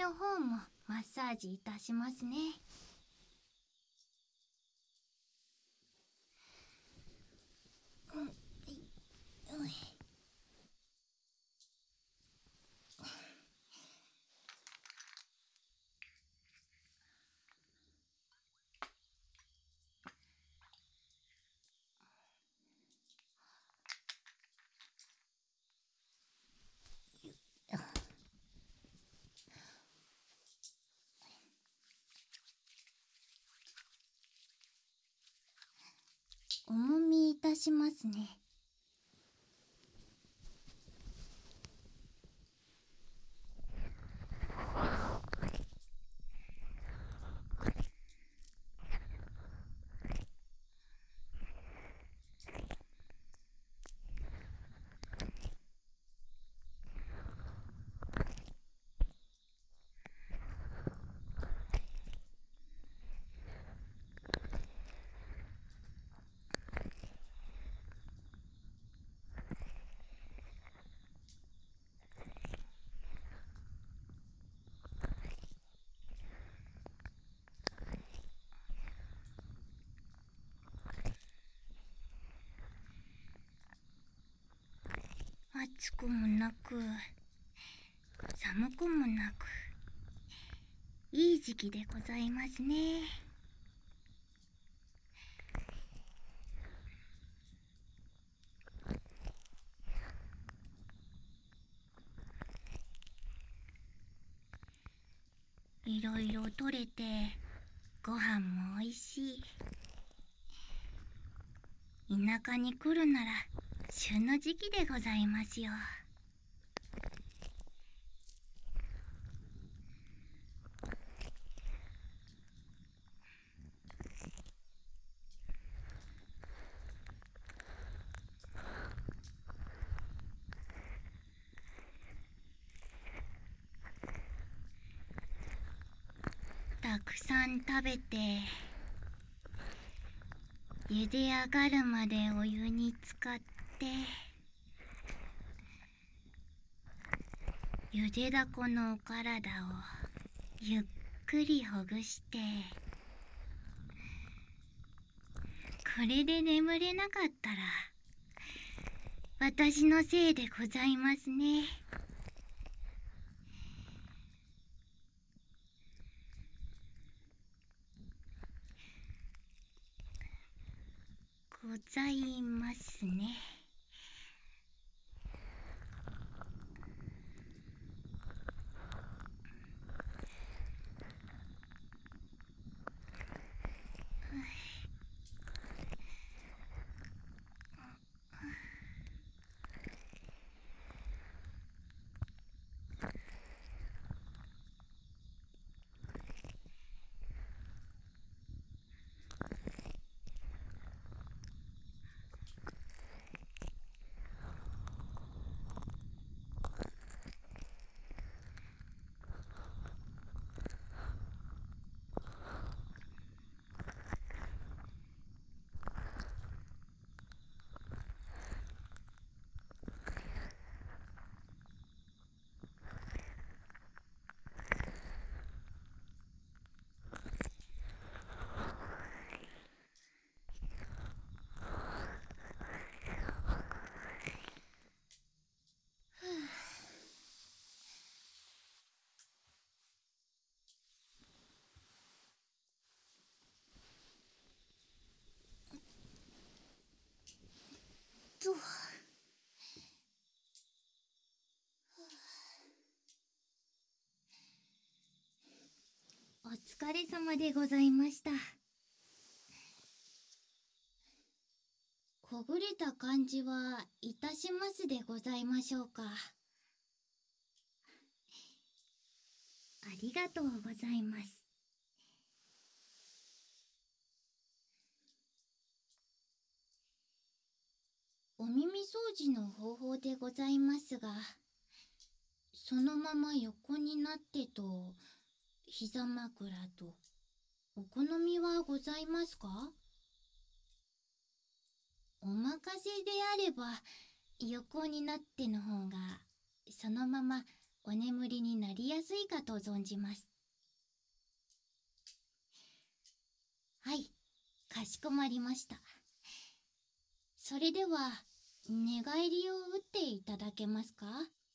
の方もマッサージいたしますね。おもみいたしますね。暑くもなく寒くもなく、いい時期でございますね。いろいろとれてご飯もおいしい。田舎に来るなら旬の時期でございますよ。たくさん食べて茹で上がるまでお湯に浸かって、ゆでだこのお体をゆっくりほぐして、これで眠れなかったら私のせいでございますね。ございますね。とお疲れ様でございました。こぐれた感じはいたしますでございましょうか。ありがとうございます。お耳掃除の方法でございますが、そのまま横になってと膝枕とお好みはございますか？お任せであれば横になっての方がそのままお眠りになりやすいかと存じます。はい、かしこまりました。それでは、寝返りを打っていただけますか？